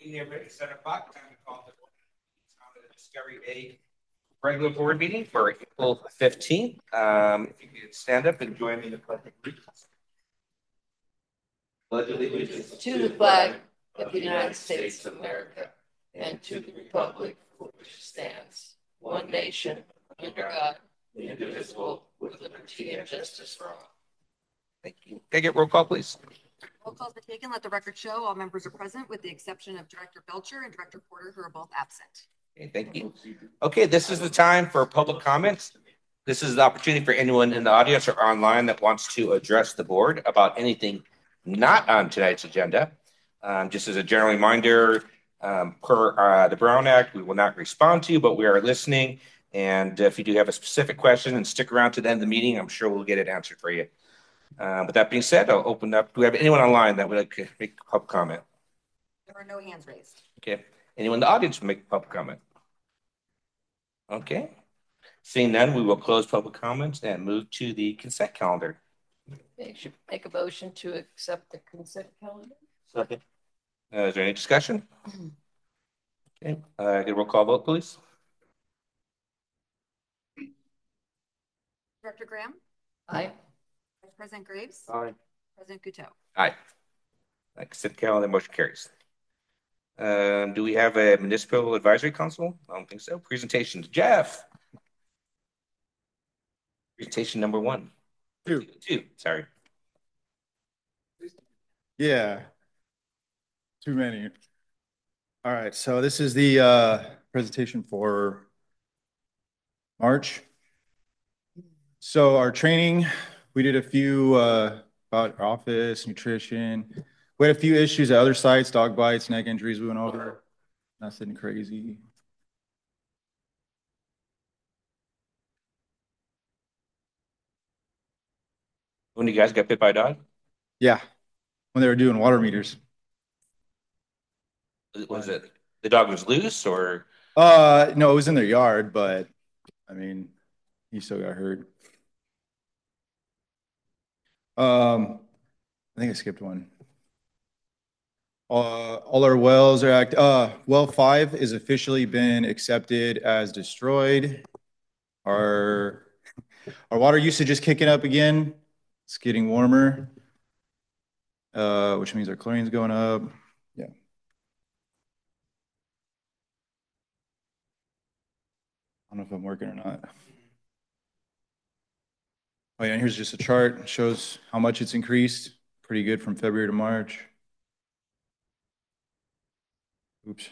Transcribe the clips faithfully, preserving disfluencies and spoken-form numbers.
Everybody, seven o'clock. Time to call the the Discovery Bay regular board meeting for April fifteenth. Um, if you could stand up and join me in the pledge of allegiance. Pledge allegiance to the flag of the United States of America and to the republic for which stands one nation under God, indivisible, with liberty and justice for all. Thank you. Can I get roll call, please? Roll call's been taken. Let the record show all members are present with the exception of Director Belcher and Director Porter, who are both absent. Okay, thank you. Okay, this is the time for public comments. This is the opportunity for anyone in the audience or online that wants to address the board about anything not on tonight's agenda. Um, just as a general reminder, um, per uh, the Brown Act, we will not respond to you, but we are listening. And if you do have a specific question, and stick around to the end of the meeting, I'm sure we'll get it answered for you. Uh, with that being said, I'll open up. Do we have anyone online that would like to make a public comment? There are no hands raised. Okay. Anyone in the audience would make a public comment? Okay. Seeing none, we will close public comments and move to the consent calendar. They should make a motion to accept the consent calendar. Second. Uh, is there any discussion? Okay. Uh, get a roll call vote, please. Director Graham? Aye. Vice President Graves? Aye. President Couteau? Aye. Consent calendar motion carries. Um, do we have a municipal advisory council? I don't think so. Presentations. Jeff. Presentation number one. Two. Two. Two. Sorry. Yeah. Too many. All right. So this is the uh, presentation for March. So our training, we did a few uh, about office, nutrition. We had a few issues at other sites, dog bites, neck injuries we went over. Nothing crazy. When you guys got bit by a dog? Yeah, when they were doing water meters. Was it the dog was loose or? Uh, no, it was in their yard, but I mean, he still got hurt. Um, I think I skipped one. Uh, all our wells are act. Uh, well five is officially been accepted as destroyed. Our our water usage is kicking up again. It's getting warmer, uh, which means our chlorine's going up. Yeah. I don't know if I'm working or not. Oh yeah, and here's just a chart. It shows how much it's increased. Pretty good from February to March. Oops.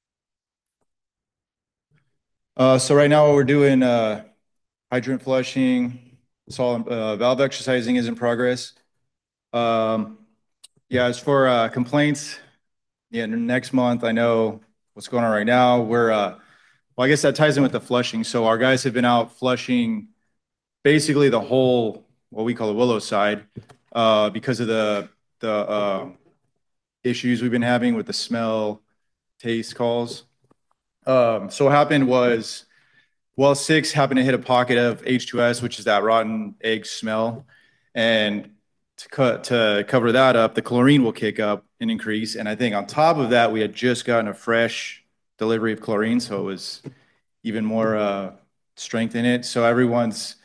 Uh, so right now what we're doing, uh, hydrant flushing, solid, uh, valve exercising is in progress. Um, yeah, as for uh, complaints, yeah, next month, I know what's going on right now. We're, uh, well, I guess that ties in with the flushing. So our guys have been out flushing basically the whole, what we call the Willow side, uh, because of the, the uh, issues we've been having with the smell, taste calls. Um, so what happened was, well, six happened to hit a pocket of H two S, which is that rotten egg smell. And to cut to cover that up, the chlorine will kick up and increase. And I think on top of that, we had just gotten a fresh delivery of chlorine, so it was even more uh, strength in it. So everyone's,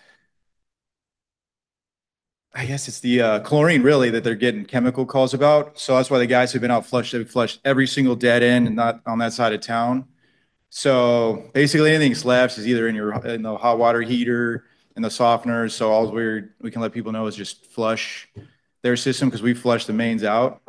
I guess it's the uh, chlorine really that they're getting chemical calls about. So that's why the guys who've been out flushed, they've flushed every single dead end and not on that side of town. So basically anything that's left is either in your in the hot water heater and the softeners. So all we're, we can let people know is just flush their system because we flush the mains out.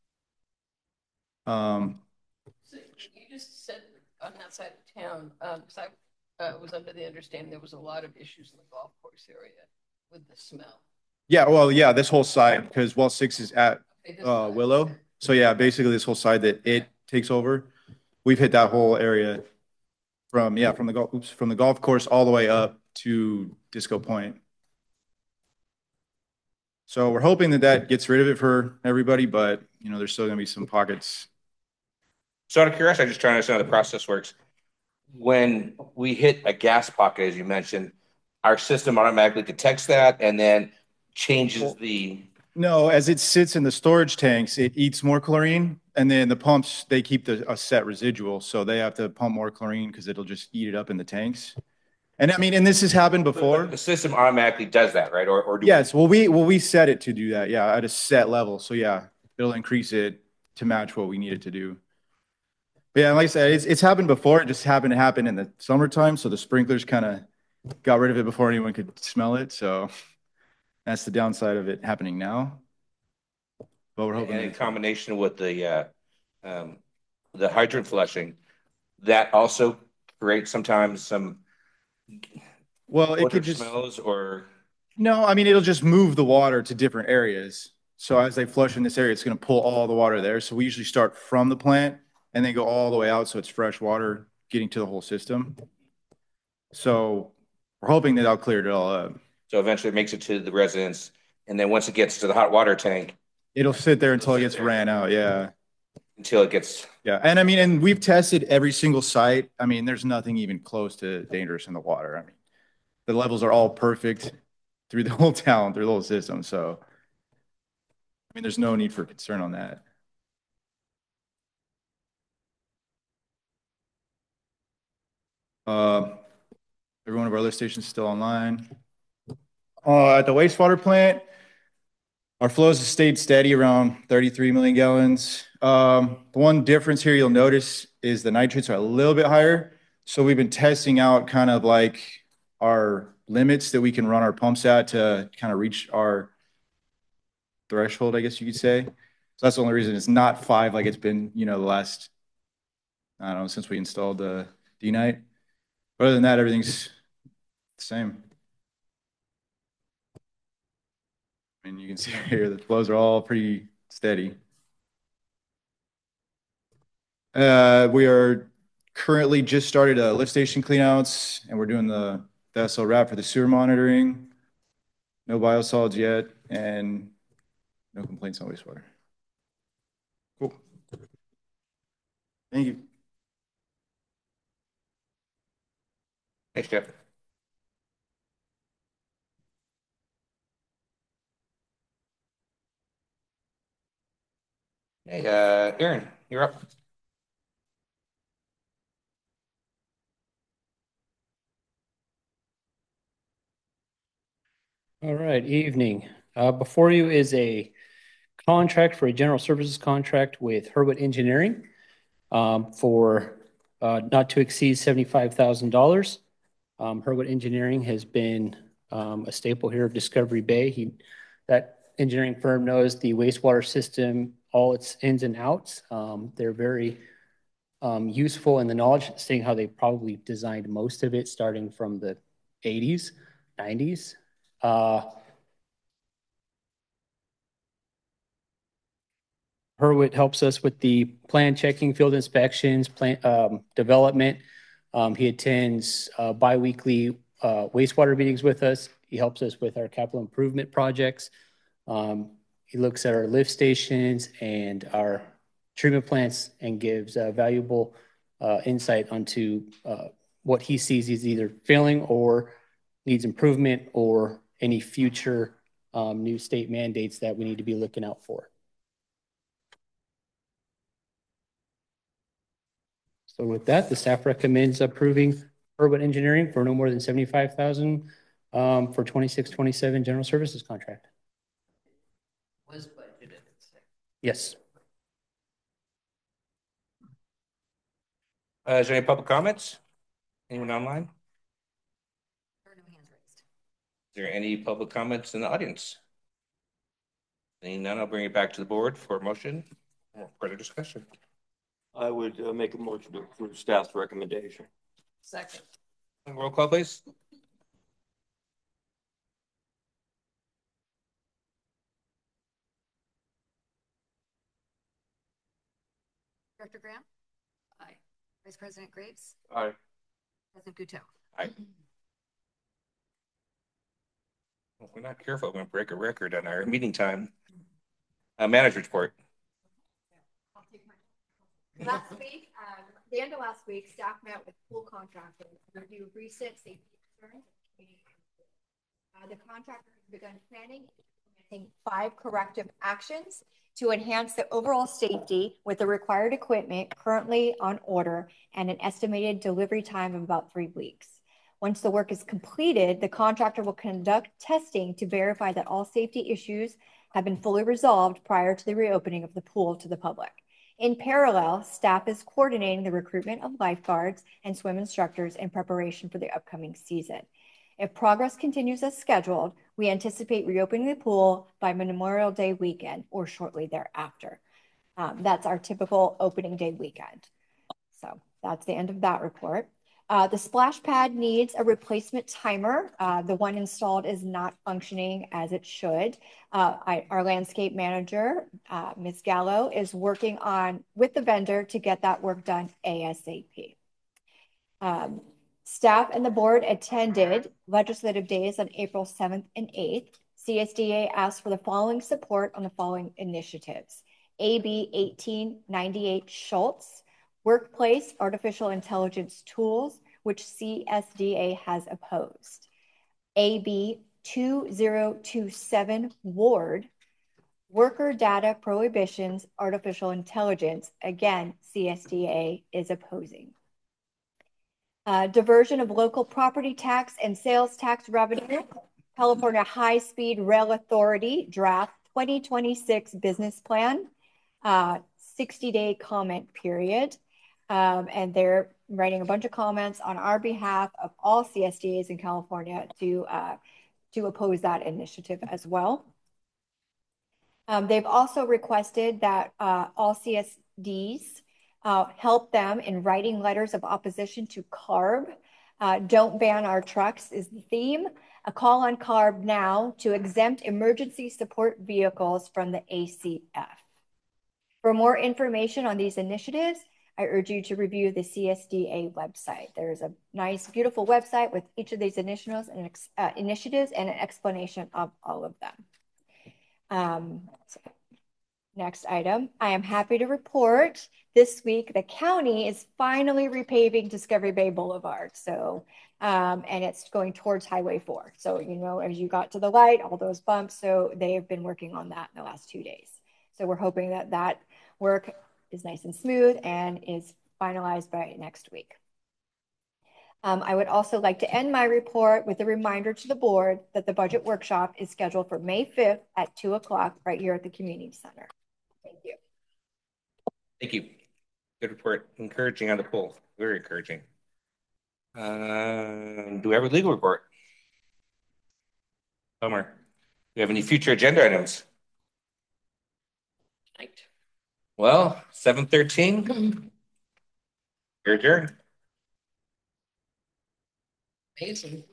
Um, so you just said on that side of town, um, because I uh, was under the understanding there was a lot of issues in the golf course area with the smell. Yeah, well, yeah, this whole side, because well six is at uh, Willow. So yeah, basically this whole side that it takes over, we've hit that whole area from, yeah, from the golf, oops, from the golf course all the way up to Disco Point. So we're hoping that that gets rid of it for everybody, but you know, there's still gonna be some pockets. So out of curiosity, I'm just trying to understand how the process works. When we hit a gas pocket, as you mentioned, our system automatically detects that and then changes the. No, as it sits in the storage tanks, it eats more chlorine And then the pumps, they keep the, a set residual, so they have to pump more chlorine because it'll just eat it up in the tanks. And I mean, and this has happened before. The system automatically does that, right? Or, or do Yes, well, we, well, we set it to do that, yeah, at a set level. So yeah, it'll increase it to match what we need it to do. But yeah, like I said, it's, it's happened before. It just happened to happen in the summertime. So the sprinklers kind of got rid of it before anyone could smell it. So that's the downside of it happening now. But we're hoping. And in combination with the, uh, um, the hydrant flushing, that also creates sometimes some Well, it odor could just, smells or. no, I mean, it'll just move the water to different areas. So as they flush in this area, it's going to pull all the water there. So we usually start from the plant and then go all the way out. So it's fresh water getting to the whole system. So we're hoping that I'll clear it all up. So eventually it makes it to the residents. And then once it gets to the hot water tank. It'll sit there until it gets ran out. Yeah. Until it gets. Yeah. And I mean, and we've tested every single site. I mean, there's nothing even close to dangerous in the water. I mean, the levels are all perfect through the whole town, through the whole system. So, I mean, there's no need for concern on that. Uh, every one of our lift stations is still online. Uh, at the wastewater plant, our flows have stayed steady around thirty-three million gallons. Um, the one difference here you'll notice is the nitrates are a little bit higher. So we've been testing out kind of like our limits that we can run our pumps at to kind of reach our threshold, I guess you could say. So that's the only reason it's not five like it's been, you know, the last, I don't know, since we installed the D-Nite. But other than that, everything's the same. I mean, you can see here the flows are all pretty steady. Uh, we are currently just started a lift station cleanouts, and we're doing the, the S L wrap for the sewer monitoring. No biosolids yet, and no complaints on wastewater. Cool. Thank you. Thanks, Jeff. Hey, uh, Aaron, you're up. All right, evening. Uh, before you is a contract for a general services contract with Hurwitz Engineering um, for uh, not to exceed seventy-five thousand dollars. Um, Hurwitz Engineering has been um, a staple here of Discovery Bay. He, that engineering firm knows the wastewater system, all its ins and outs. Um, they're very um, useful in the knowledge, seeing how they probably designed most of it starting from the eighties, nineties. Uh, Hurwitz helps us with the plan checking, field inspections, plan um, development. Um, he attends uh, biweekly uh, wastewater meetings with us. He helps us with our capital improvement projects. Um, he looks at our lift stations and our treatment plants and gives uh, valuable uh, insight onto uh, what he sees is either failing or needs improvement or any future um, new state mandates that we need to be looking out for. So with that, the staff recommends approving Hurwitz Engineering for no more than seventy-five thousand dollars um, for twenty-six twenty-seven general services contract. Was budgeted. Yes. Uh, is there any public comments? Anyone online? There are no hands raised. Is there any public comments in the audience? Seeing none, I'll bring it back to the board for a motion or further discussion. I would uh, make a motion to approve staff's recommendation. Second. Roll call, please. Director Graham? Aye. Vice President Graves? Aye. President Guto? Aye. If we're not careful, we're going to break a record on our meeting time. Uh, manager report. Last week, um, the end of last week, staff met with pool contractors to review recent safety concerns. Uh, the contractor has begun planning implementing five corrective actions to enhance the overall safety with the required equipment currently on order and an estimated delivery time of about three weeks. Once the work is completed, the contractor will conduct testing to verify that all safety issues have been fully resolved prior to the reopening of the pool to the public. In parallel, staff is coordinating the recruitment of lifeguards and swim instructors in preparation for the upcoming season. If progress continues as scheduled, we anticipate reopening the pool by Memorial Day weekend or shortly thereafter. Um, that's our typical opening day weekend. So that's the end of that report. Uh, the splash pad needs a replacement timer. Uh, the one installed is not functioning as it should. Uh, I, our landscape manager, uh, Miz Gallo, is working on with the vendor to get that work done ASAP. Um, staff and the board attended legislative days on April seventh and eighth. C S D A asked for the following support on the following initiatives. A B eighteen ninety-eight Schultz, Workplace Artificial Intelligence Tools, which C S D A has opposed. A B two zero two seven Ward, Worker Data Prohibitions Artificial Intelligence. Again, C S D A is opposing. Uh, diversion of local property tax and sales tax revenue. California High Speed Rail Authority draft twenty twenty-six business plan, uh, sixty day comment period. Um, and they're writing a bunch of comments on our behalf of all C S D As in California to, uh, to oppose that initiative as well. Um, they've also requested that uh, all C S Ds uh, help them in writing letters of opposition to CARB. Uh, don't ban our trucks is the theme. A call on CARB now to exempt emergency support vehicles from the A C F. For more information on these initiatives, I urge you to review the C S D A website. There's a nice, beautiful website with each of these initiatives and, uh, initiatives and an explanation of all of them. Um, so next item, I am happy to report this week the county is finally repaving Discovery Bay Boulevard. So, um, and it's going towards Highway four. So, you know, as you got to the light, all those bumps. So they have been working on that in the last two days. So we're hoping that that work is nice and smooth and is finalized by next week. Um, I would also like to end my report with a reminder to the board that the budget workshop is scheduled for May fifth at two o'clock right here at the community center. Thank you. Thank you. Good report. Encouraging on the poll. Very encouraging. Um, do we have a legal report? Homer, do you have any future agenda items? Right. Well, seven thirteen. You're adjourned. Amazing.